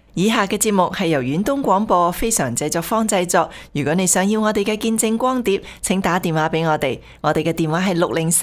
以下嘅節目係由遠東廣播非常製作坊製作。如果你想要我哋嘅見證光碟，請打電話俾我哋。我哋嘅電話係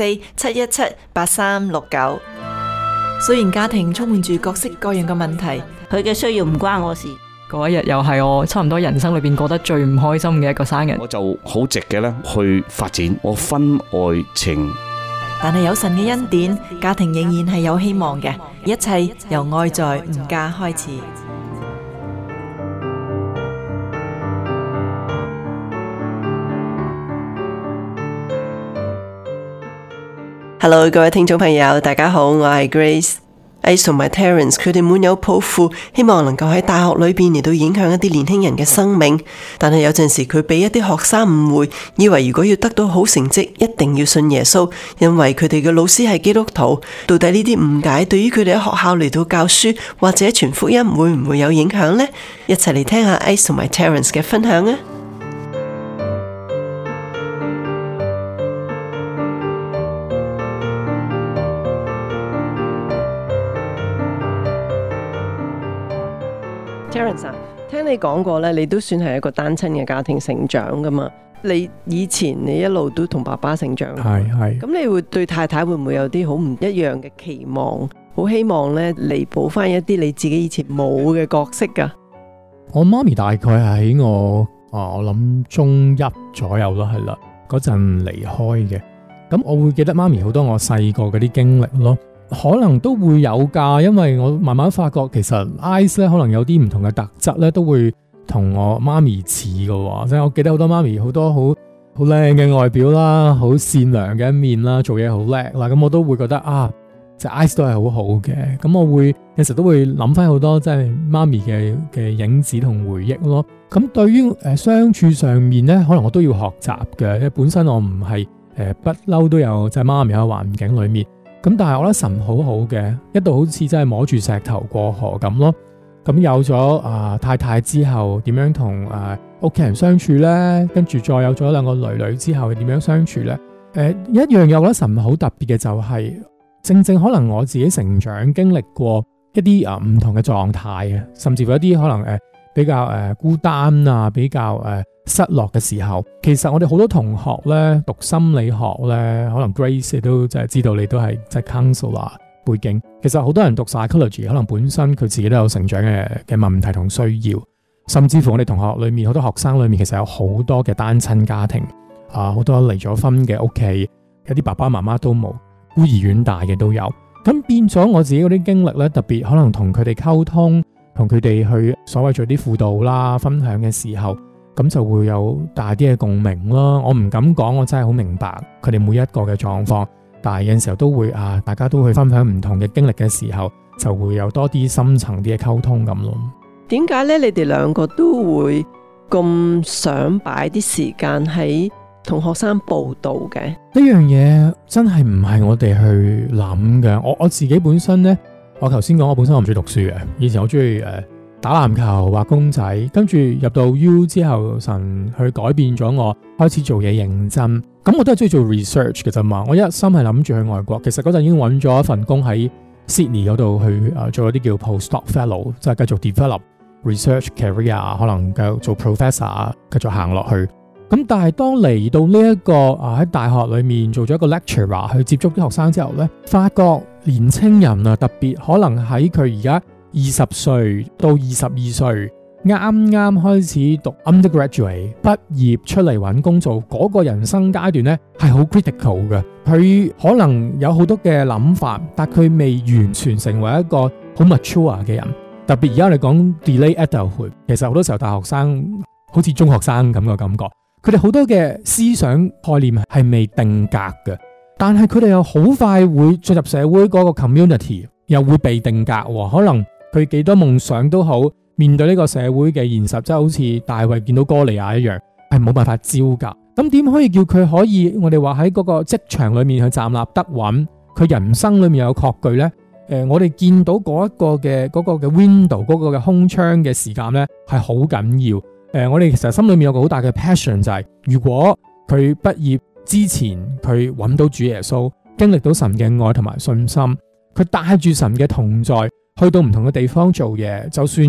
604-717-8369。雖然家庭充滿住各式各樣嘅問題， 佢嘅需要唔關我事。 嗰一日又係我差唔多人生裏邊過得最唔開心嘅一個生日。 我就好直嘅咧去發展我婚外情。 但係有神嘅恩典，家庭仍然係有希望嘅。一切由愛在吾家開始。Hello， 各位聽眾朋友，大家好，我係 Grace。Ace 同埋 Terence 佢哋滿有抱負，希望能夠喺大學裏邊嚟到影響一啲年輕人嘅生命。但係有陣時佢俾一啲學生誤會，以為如果要得到好成績，一定要信耶穌，因為佢哋嘅老師係基督徒。到底呢啲誤解對於佢哋喺學校嚟到教書或者傳福音會唔會有影響呢？一齊嚟聽下 Ace 同埋 Terence 嘅分享啊！Terence 啊，聽你講過咧，你都算係一個單親嘅家庭成長噶嘛？你以前你一路都同爸爸成長，係咁，你會對太太會唔會有啲好唔一樣嘅期望？好希望咧彌補翻一啲你自己以前冇嘅角色噶。 我媽咪大概係喺我諗中一左右咯，係啦，嗰陣離開嘅。咁我會記得媽咪好多我細個嗰啲經歷咯。可能都會有㗎，因為我慢慢發覺其實 Ice 咧可能有啲唔同嘅特質咧，都會同我媽咪似嘅喎。即係我記得好多媽咪好多好靚嘅外表啦，好善良嘅一面啦，做嘢好叻啦。咁我都會覺得即係 Ice 都係好好嘅。咁我會有時都會諗翻好多即係媽咪嘅影子同回憶咯。咁對於相處上面咧，可能我都要學習嘅，因為本身我唔係不嬲都有即係媽咪喺環境裡面。咁但係我覺得神好好嘅，一度好似真係摸住石頭過河咁咯。咁有咗太太之後，點樣同屋企人相處呢？跟住再有咗兩個女之後，點樣相處呢？一樣嘢我覺得神好特別嘅就係，正可能我自己成長經歷過一啲唔同嘅狀態啊，甚至乎一啲可能比較孤單啊，比較失落嘅時候，其實我哋好多同學咧讀心理學咧，可能 Grace 都就係知道你都係即係 counselor 背景。其實好多人讀 psychology， 可能本身佢自己都有成長嘅問題同需要，甚至乎我哋同學裏面好多學生裏面，其實有好多嘅單親家庭好多離咗婚嘅屋企，有啲爸爸媽媽都冇，孤兒院大嘅都有。咁變咗我自己嗰啲經歷咧，特別可能同佢哋溝通，同佢哋去所謂做啲輔導啦、分享嘅時候。咁就會有大啲嘅共鳴咯。我唔敢講，我真係好明白佢哋每一個嘅狀況，但係有陣時候都會大家都去分享唔同嘅經歷嘅時候，就會有多啲深層啲嘅溝通咁咯。 點解咧？你哋兩個都會咁想擺啲時間喺同學生報道嘅？ 呢樣嘢真係唔係我哋去諗嘅。我自己本身呢，我頭先講我本身我唔中意讀書嘅，以前我中意打籃球、畫公仔，跟住入到 U 之後，神去改變咗我，開始做嘢認真。咁我都係中意做 research 嘅啫嘛。我一心係諗住去外國，其實嗰陣已經揾咗一份工喺 Sydney 嗰度去做一啲叫 postdoc fellow， 即係繼續 develop research career， 可能繼續做 professor， 繼續行落去。咁但係當嚟到呢一個喺大學裏面做咗一個 lecturer 去接觸啲學生之後呢，發覺年青人特別可能喺佢而家20歲到22歲，啱啱開始讀 undergraduate 畢業出嚟揾工做嗰個人生階段呢，係好 critical 嘅。佢可能有好多嘅諗法，但佢未完全成為一個好 mature 嘅人。特別而家我哋講 delay adulthood， 其實好多時候大學生好似中學生咁嘅感覺，佢哋好多嘅思想概念係未定格嘅，但係佢哋又好快會進入社會嗰個 community， 又會被定格。可能佢幾多夢想都好，面對呢個社會嘅現實，即係好似大衛見到哥利亞一樣，係冇辦法招架。咁點可以叫佢可以我哋話喺嗰個職場裏面去站立得穩，佢人生裏面有確據呢？我哋見到嗰一個嘅window 嗰個嘅空窗嘅時間呢，係好緊要。我哋其實心裏面有個好大嘅 passion， 就係如果佢畢業之前佢揾到主耶穌，經歷到神嘅愛同埋信心，佢帶住神嘅同在去到唔同嘅地方做嘢，就算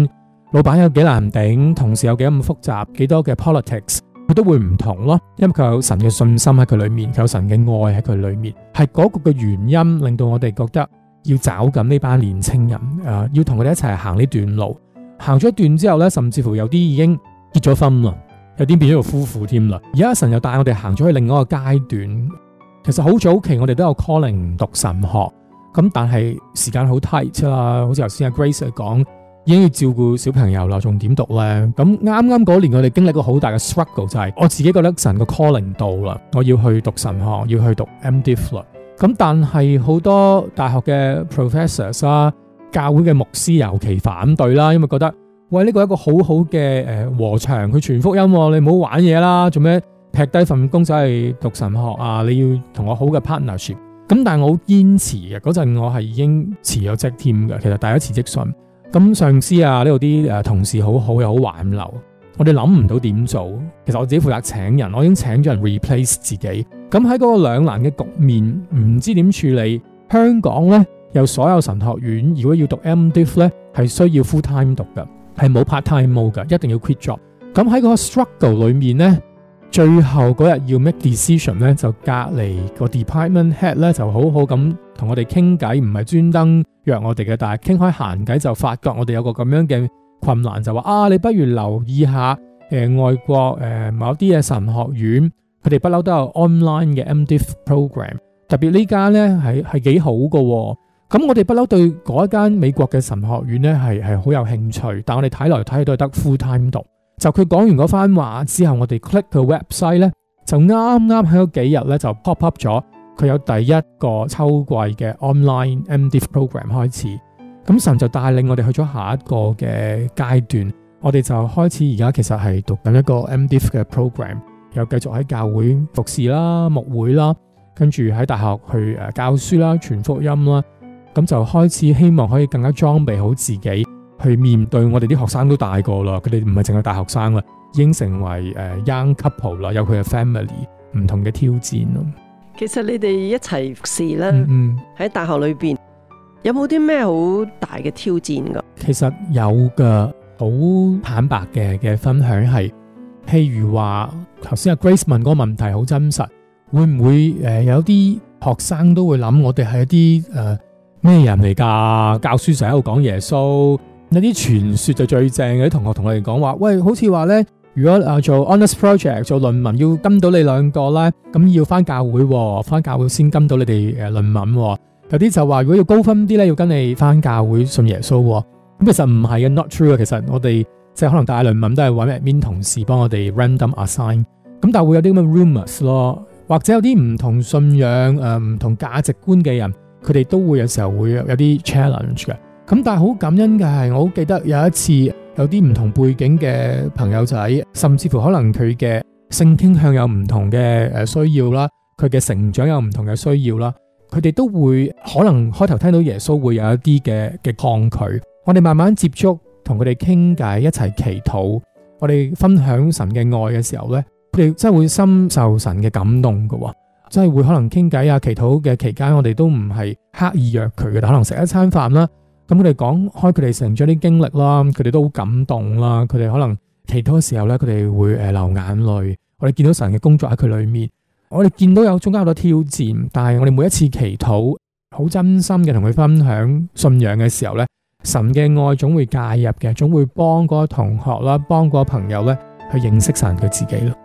老闆有幾難頂，同事有幾咁複雜，幾多嘅 politics， 佢都會唔同咯。因為佢有神嘅信心喺佢裏面，佢有神嘅愛喺佢裏面，係嗰個嘅原因令到我哋覺得要找緊呢班年青人，要同佢哋一齊行呢段路。行咗一段之後呢，甚至乎有啲已經結咗婚啦，有啲變咗做夫婦添啦。而家神又帶我哋行咗去另一個階段。其實好早期我哋都有 calling 讀神學，咁但係時間好 tight 啦，好似頭先阿 Grace 講，已經要照顧小朋友啦，仲點讀呢？咁啱啱嗰年我哋經歷過好大嘅 struggle， 就係我自己覺得神個 calling 到啦，我要去讀神學，要去讀 MDiv 啦。咁但係好多大學嘅 professors 啦，教會嘅牧師尤其反對啦，因為覺得喂，呢個係一個好好嘅禾場，佢傳福音，你唔好玩嘢啦，做咩劈低份工走去讀神學啊？你要同我好嘅 partnership。咁但係我好堅持嘅，嗰陣我係已經辭咗職添嘅，其實第一辭職信。咁上司啊，呢度啲同事好好又好挽留，我哋諗唔到點做。其實我自己負責請人，我已經請咗人 replace 自己。咁喺嗰個兩難嘅局面，唔知點處理。香港呢，有所有神學院，如果要讀 MDiv 呢，係需要 full time 讀嘅，係冇 part time mode 嘅，一定要 quit job。咁喺嗰個 struggle 裏面呢，最後嗰日要 make decision 呢，就隔離個 department head 呢，就好好咁同我哋傾偈，唔係專登約我哋嘅，但係傾開閒偈就發覺我哋有個咁樣嘅困難，就話你不如留意下外國某啲嘅神學院，佢哋不嬲都有 online 嘅 MDiv program， 特別呢間呢係幾好嘅喎。咁我哋不嬲對嗰一間美國嘅神學院呢係好有興趣，但我哋睇來睇去都係得 full time 讀。就佢講完嗰番話之後，我哋 click 佢 website 呢，就啱啱喺嗰幾日呢就 pop up 咗，佢有第一個秋季嘅 online MDiv program 開始。咁神就帶領我哋去咗下一個嘅階段，我哋就開始而家其實係讀緊一個 MDiv 嘅 program， 又繼續喺教會服侍啦、牧會啦，跟住喺大學去教書啦、傳福音啦，咁就開始希望可以更加裝備好自己，去面對我哋啲學生都大個啦，佢哋唔係淨係大學生啦，已經成為young couple 啦，有佢嘅 family， 唔同嘅挑戰咯。 其實你哋一齊服侍啦，喺大學裏邊有冇啲咩好大嘅挑戰噶？ 其實有嘅，好坦白嘅分享係，譬如話頭先阿 Grace 問嗰個問題好真實，會唔會有啲學生都會諗我哋係一啲咩人嚟㗎？教書成日喺度講耶穌。有啲傳說就最正嘅，啲同學同我哋講話，喂，好似話咧，如果做 honors project 做論文要跟到你兩個咧，咁要翻教會，翻教會先跟到你哋論文。有啲就話如果要高分啲咧，要跟你翻教會信耶穌。咁其實唔係嘅 not true 嘅。其實我哋即係可能大論文都係揾 admin 同事幫我哋 random assign。咁但係會有啲咁嘅 rumors 咯，或者有啲唔同信仰唔同價值觀嘅人，佢哋都會有時候會有啲 challenge 嘅。咁但係好感恩嘅係，我好記得有一次有啲唔同背景嘅朋友仔，甚至乎可能佢嘅性傾向有唔同嘅需要啦，佢嘅成長有唔同嘅需要啦，佢哋都會可能開頭聽到耶穌會有一啲嘅抗拒。我哋慢慢接觸，同佢哋傾偈，一齊祈禱，我哋分享神嘅愛嘅時候呢，佢哋真係會深受神嘅感動㗎，真係會可能傾偈啊，祈禱嘅期間，我哋都唔係刻意約佢嘅，可能食一餐飯啦。咁佢哋講開佢哋成長啲經歷啦，佢哋都好感動啦。佢哋可能祈禱嘅時候咧，佢哋會流眼淚。我哋見到神嘅工作喺佢裏面，我哋見到有中間好多挑戰，但係我哋每一次祈禱，好真心嘅同佢分享信仰嘅時候咧，神嘅愛總會介入嘅，總會幫嗰個同學啦，幫嗰個朋友咧去認識神佢自己咯。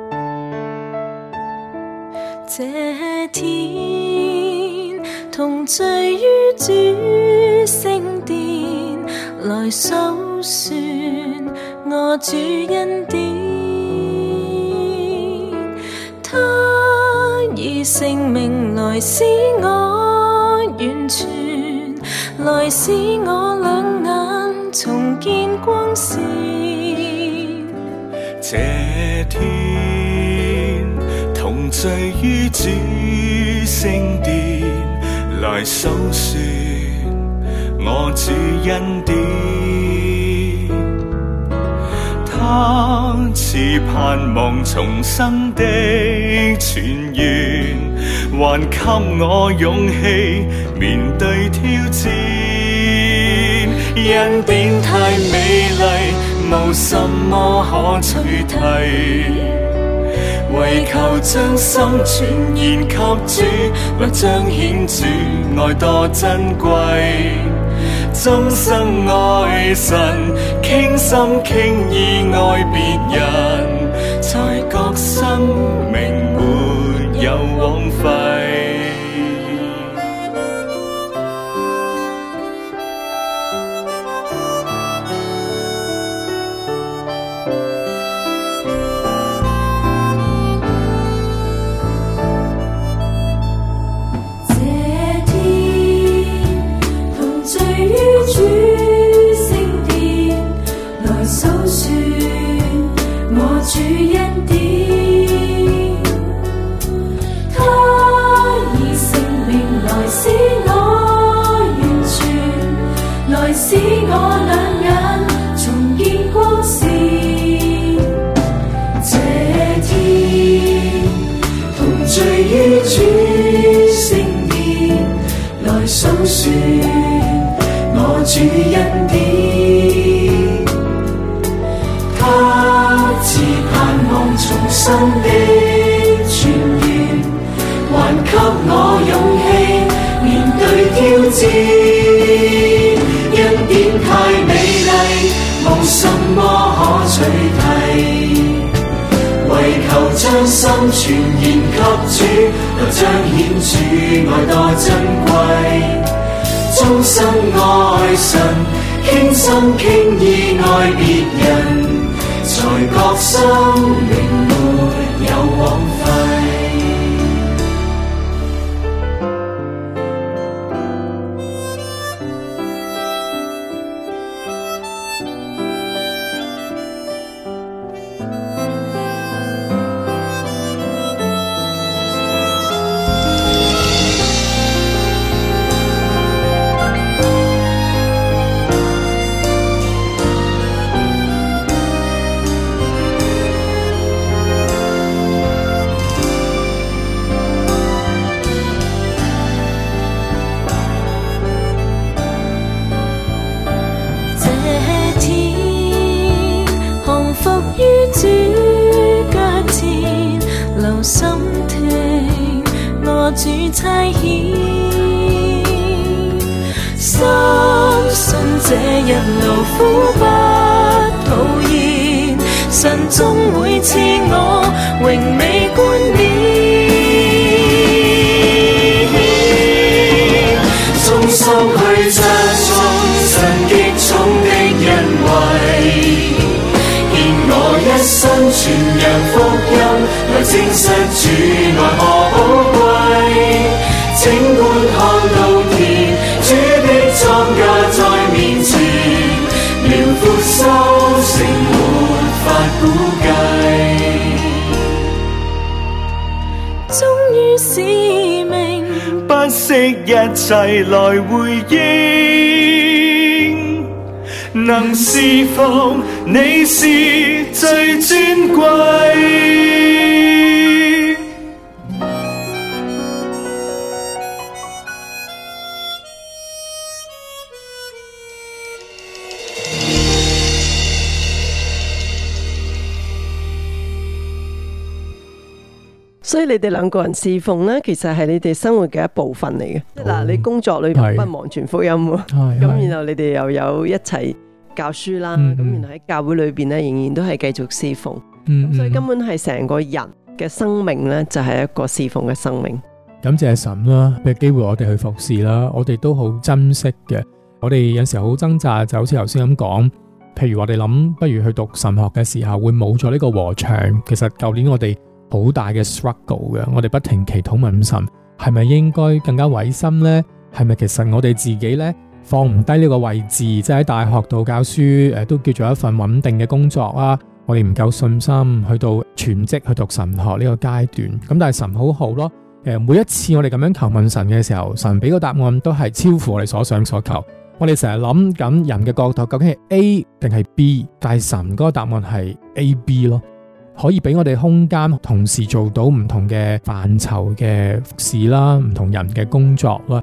這天同聚於主聖殿，來數算我主恩典。他以性命來使我完全，來使我兩眼重見光線。 這天同聚於主聖殿，來數算我主恩典。他賜盼望重生的泉源，還給我勇氣面對挑戰。恩典太美麗， 無什麼可取替，唯求將心全然給主，來彰顯主愛多珍貴。終生愛神，傾心傾意愛別人，才覺生命沒有枉費。 主恩典，他以生命來使我完全，來使我兩眼重見光線。這天同醉於主聖殿，來數算我主恩典。他自盼望重生的泉源，還給我勇氣面對挑戰。恩典太美麗，無什麼可取替，唯求將心全然給主，來彰顯主愛多珍貴。終生愛神，傾心傾意愛別人，才覺生命沒有枉費。主腳前留心聽我主差遣，深信這一路苦不討厭，神終會賜我榮美冠冕，終收去這眾神極重的恩惠。我一生傳揚福音，來證實主愛何寶貴。請觀看到田，主的莊稼在面前，遼闊收成沒法估計。忠於使命，不惜一切來回應。能侍奉你是最尊貴。 所以你哋兩個人侍奉呢，其實係你哋生活嘅一部分嚟嘅。即係嗱，你工作裏邊不忘傳福音喎，咁然後你哋又有一齊教書啦，咁然後喺教會裏邊咧，仍然都係繼續侍奉，所以根本係成個人嘅生命咧，就係一個侍奉嘅生命。 感謝神啦，俾機會我哋去服侍啦，我哋都好珍惜嘅。我哋有時候好掙扎，就好似頭先咁講，譬如我哋諗，不如去讀神學嘅時候，會冇咗呢個禾場。其實舊年我哋好大嘅 struggle 嘅，我哋不停祈禱問神，係咪應該更加委身呢？係咪其實我哋自己呢，放唔低呢個位置，即係喺大學度教書，都叫做一份穩定嘅工作啊。我哋唔夠信心去到全職去讀神學呢個階段。咁但係神好好咯，每一次我哋咁樣求問神嘅時候，神俾個答案都係超乎我哋所想所求。我哋成日諗緊人嘅角度究竟係 A 定係 B， 但係神嗰個答案係 A、B 咯。可以俾我哋空間，同時做到唔同嘅範疇嘅服侍啦，唔同人嘅工作啦。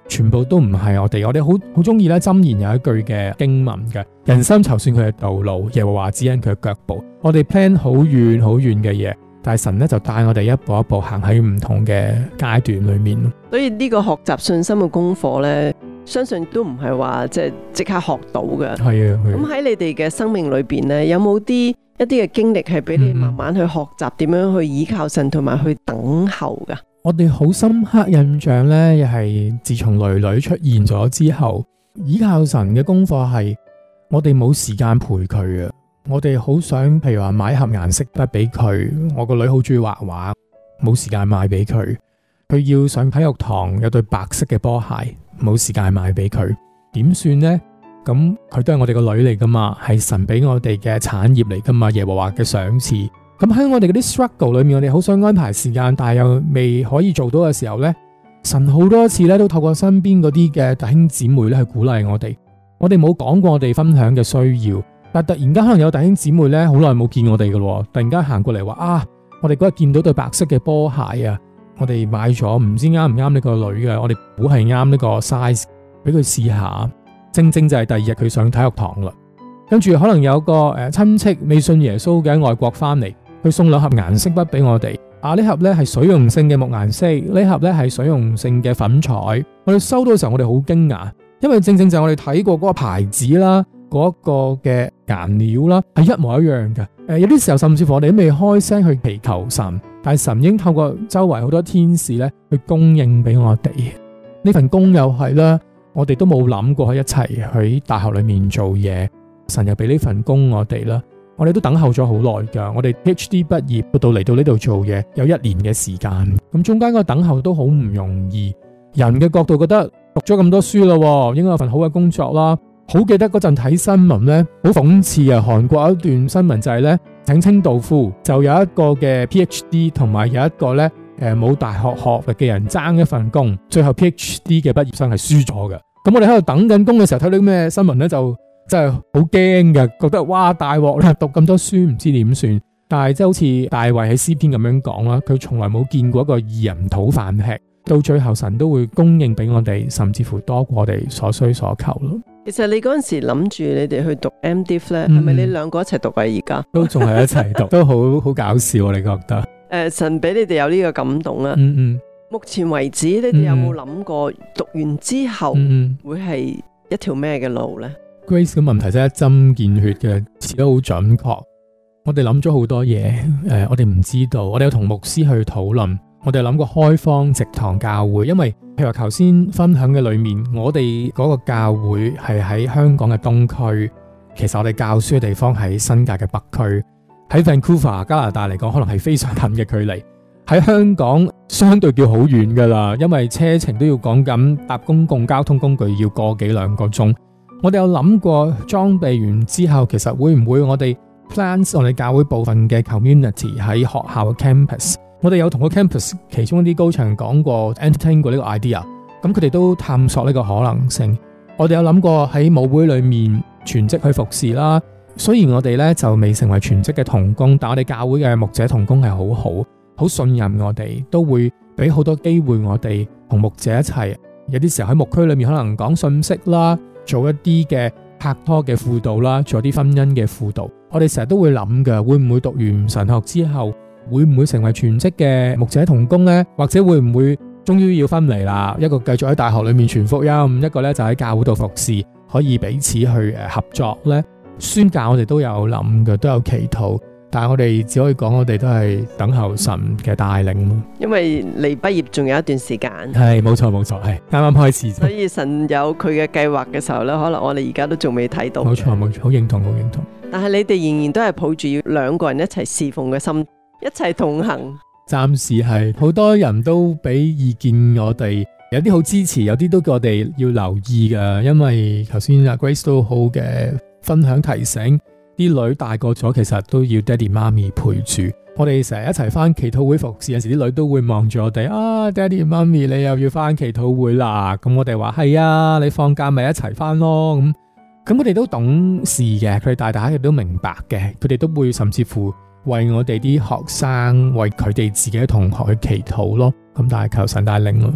全部都唔係我哋好中意咧。箴言有一句嘅經文嘅，人心籌算佢嘅道路，耶和華指引佢嘅腳步。我哋 plan 好遠好遠嘅嘢，但係神咧就帶我哋一步一步行喺唔同嘅階段裏面。 所以呢個學習信心嘅功課呢，相信都唔係話即刻學到嘅。係啊，咁喺你哋嘅生命裏邊呢，有冇一啲嘅經歷係俾你慢慢去學習點樣去依靠神同埋去等候噶？ 我哋好深刻印象呢，又係自從女女出現咗之後，依靠神嘅功課係我哋冇時間陪佢啊！我哋好想，譬如話買盒顏色筆俾佢，我個女好中意畫畫，冇時間買俾佢。佢要上體育堂，有對白色嘅波鞋，冇時間買俾佢，點算呢？咁佢都係我哋個女嚟噶嘛，係神俾我哋嘅產業嚟噶嘛，耶和華嘅賞賜。咁喺我哋嗰啲 struggle 裏面，我哋好想安排時間，但係又未可以做到嘅時候呢，神好多次咧都透過身邊嗰啲嘅弟兄姊妹咧去鼓勵我哋。我哋冇講過我哋分享嘅需要，但突然間可能有弟兄姊妹咧好耐冇見我哋嘅咯，突然間行過嚟話啊，我哋嗰日見到對白色嘅波鞋啊，我哋買咗，唔知啱唔啱呢個女嘅，我哋估係啱呢個 size， 俾佢試下。正正就係第二日佢上體育堂啦，跟住可能有個親戚未信耶穌嘅喺外國翻嚟。佢送2盒顏色筆俾我哋，呢盒咧係水溶性嘅木顏色，呢盒咧係水溶性嘅粉彩。我哋收到嘅時候，我哋好驚訝，因為正正就係我哋睇過嗰個牌子啦，嗰個嘅顏料啦，係一模一樣嘅。有啲時候甚至乎我哋都未開聲去祈求神，但係神已經透過周圍好多天使咧去供應俾我哋。呢份工又係啦，我哋都冇諗過一齊喺大學裏面做嘢，神又俾呢份工我哋啦。我哋都等候咗好耐㗎，我哋 PhD 畢業到嚟到呢度做嘢有1年嘅時間，咁中間個等候都好唔容易。人嘅角度覺得讀咗咁多書啦，應該有份好嘅工作啦。好記得嗰陣睇新聞呢，好諷刺啊！韓國有一段新聞就係呢，請清道夫就有一個嘅 PhD 同埋有一個呢冇大學學歷嘅人爭一份工，最後 PhD 嘅畢業生係輸咗嘅。咁我哋喺度等緊工嘅時候睇到啲咩新聞呢？就真係好驚嘅，覺得哇大鑊啦！讀咁多書唔知點算，但係即係好似大衛喺詩篇咁樣講啦，佢從來冇見過一個義人討飯吃，到最後神都會供應俾我哋，甚至乎多過我哋所需所求咯。 其實你嗰陣時諗住你哋去讀 MDiv 咧，係咪你兩個一齊讀啊？而家都仲係一齊讀，都好搞笑，你覺得？ 神俾你哋有呢個感動啦。目前為止，你哋有冇諗過讀完之後會係一條咩嘅路咧？Grace 嘅問題真係一針見血嘅，詞得好準確。我哋諗咗好多嘢，我哋唔知道，我哋有同牧師去討論，我哋諗過開荒植堂教會，因為譬如話頭先分享嘅裏面，我哋嗰個教會係喺香港嘅東區，其實我哋教書嘅地方喺新界嘅北區，喺 Vancouver 加拿大嚟講，可能係非常近嘅距離。喺香港相對叫好遠噶啦，因為車程都要講緊搭公共交通工具要1幾2個鐘。我哋有諗過裝備完之後，其實會唔會我哋 plans 我哋教會部分嘅 community 喺學校嘅 campus？ 我哋有同個 campus 其中一啲高層講過 entertain 過呢個 idea， 咁佢哋都探索呢個可能性。我哋有諗過喺母會裏面全職去服侍啦。雖然我哋咧就未成為全職嘅同工，但我哋教會嘅牧者同工係好信任我哋，都會俾好多機會我哋同牧者一齊。有啲時候喺牧區裏面可能講信息啦，做一啲嘅拍拖嘅輔導啦，做啲婚姻嘅輔導。我哋成日都會諗㗎，會唔會讀完神學之後，會唔會成為全職嘅牧者同工呢？或者會唔會終於要分離啦？一個繼續喺大學裏面傳福音，一個咧就喺教會度服侍，可以彼此去合作呢？宣教我哋都有諗嘅，都有祈禱。但係我哋只可以講，我哋都係等候神嘅帶領咯。因為離畢業仲有一段時間，係冇錯，係啱啱開始。所以神有佢嘅計劃嘅時候咧，可能我哋而家都仲未睇到。冇錯，好認同。但係你哋仍然都係抱住要2個人一齊侍奉嘅心，一齊同行。暫時係好多人都俾意見我哋，有啲好支持，有啲都叫我哋要留意㗎。因為頭先阿 Grace 都好嘅分享提醒。啲女大個咗，其實都要爹哋媽咪陪住。我哋成日一齊翻祈禱會服侍，有時啲女都會望住我哋啊，爹哋媽咪你又要翻祈禱會啦。咁我哋話係啊，你放假咪一齊翻咯。咁佢哋都懂事嘅，佢哋大家亦都明白嘅，佢哋都會甚至乎為我哋啲學生，為佢哋自己嘅同學去祈禱咯。咁但係求神帶領咯，係咯。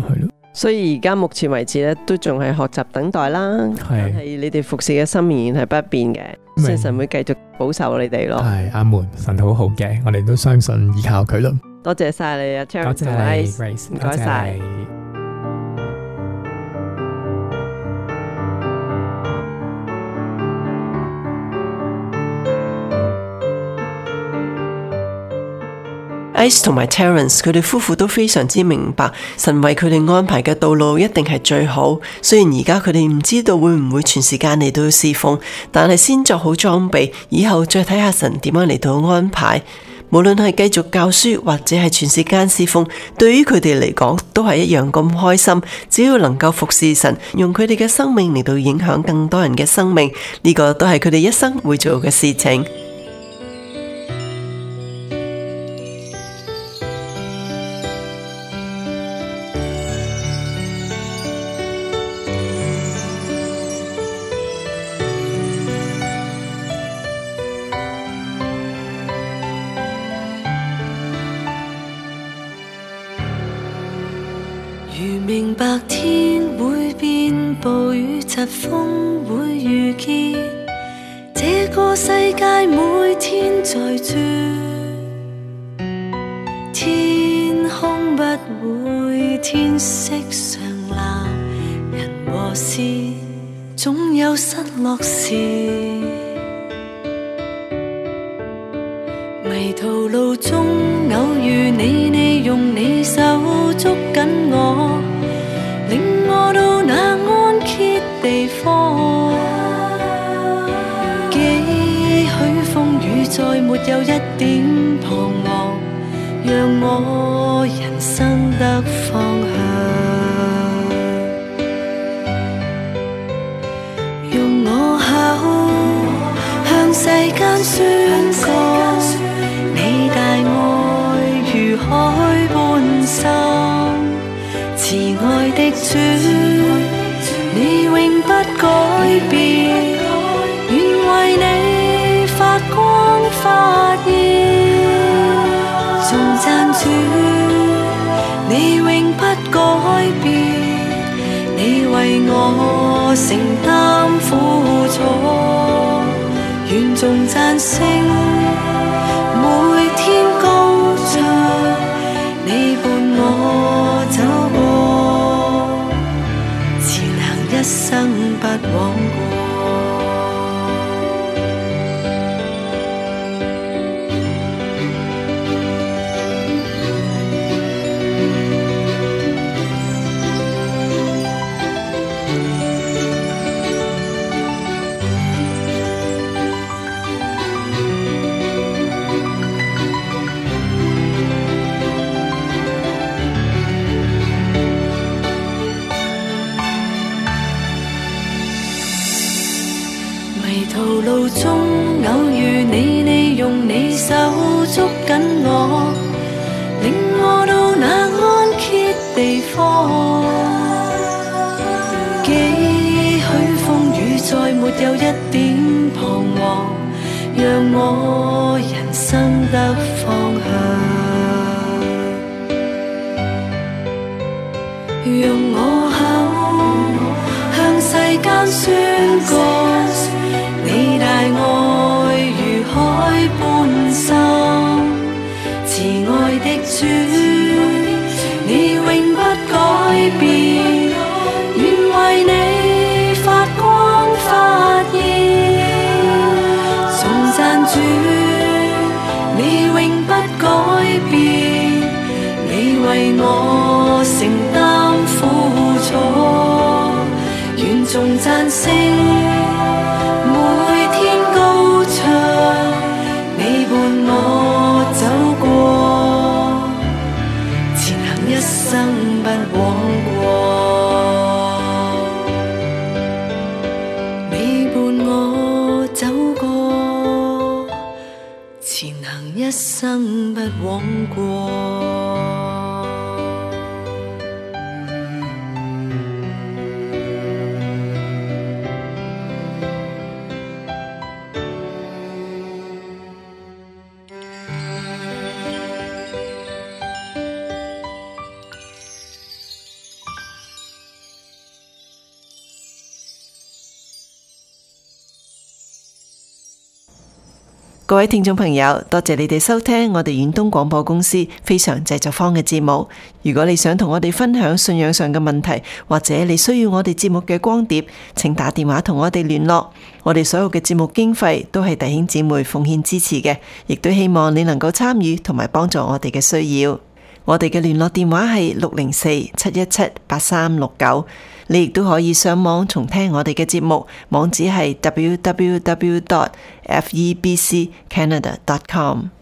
所以而家目前為止咧，都仲係學習等待啦。但係你哋服侍嘅心仍然係不變嘅，所以神會繼續保守你哋咯。 係阿門，神好好嘅，我哋都相信依靠佢咯。 多謝晒你啊 Terence 多謝你 Grace， Grace， 唔該晒。Ice 同埋 Terence 佢哋夫婦都非常之明白神為佢哋安排嘅道路一定係最好。雖然而家佢哋唔知道會唔會全時間嚟到侍奉，但係先作好裝備，以後再睇下神點樣嚟到安排。無論係繼續教書或者係全時間侍奉，對於佢哋嚟講都係一樣咁開心。只要能夠服侍神，用佢哋嘅生命嚟到影響更多人嘅生命，呢個都係佢哋一生會做嘅事情。 如明白天會變，暴雨疾風會遇見，這個世界每天在轉，天空不會天色常藍，人和事總有失落時，迷途路中偶遇你，你用你手捉緊我，領我到那安歇地方。幾許風雨再沒有一點彷徨，讓我人生得方向。用我口向世間宣告，你大愛如海般深，慈愛的主，你永不改變，願為你發光發熱，頌讚主，你永不改變，你為我承擔苦楚，願頌讚聲每天高唱，你伴我走過，前行一生不枉過。途路中偶遇你，你用你手捉緊我，領我到那安歇地方。幾許風雨再沒有一點彷徨，讓我人生得方向。用我口向世間宣告，你大愛如海般深，慈愛的主，你永不改變，願為你發光發熱，頌讚主，你永不改變，你為我承擔苦楚，願頌讚聲每天高唱，你伴我走過，前行一生不枉過。你伴我走過，前行一生不枉過。 各位聽眾朋友，多謝你哋收聽我哋遠東廣播公司非常製作坊嘅節目。如果你想同我哋分享信仰上嘅問題，或者你需要我哋節目嘅光碟，請打電話同我哋聯絡。我哋所有嘅節目經費都係弟兄姊妹奉獻支持嘅，亦都希望你能夠參與同埋幫助我哋嘅需要。我哋嘅聯絡電話係604-717-8369。你亦都可以上網重聽我哋嘅節目，網址係www.febccanada.com。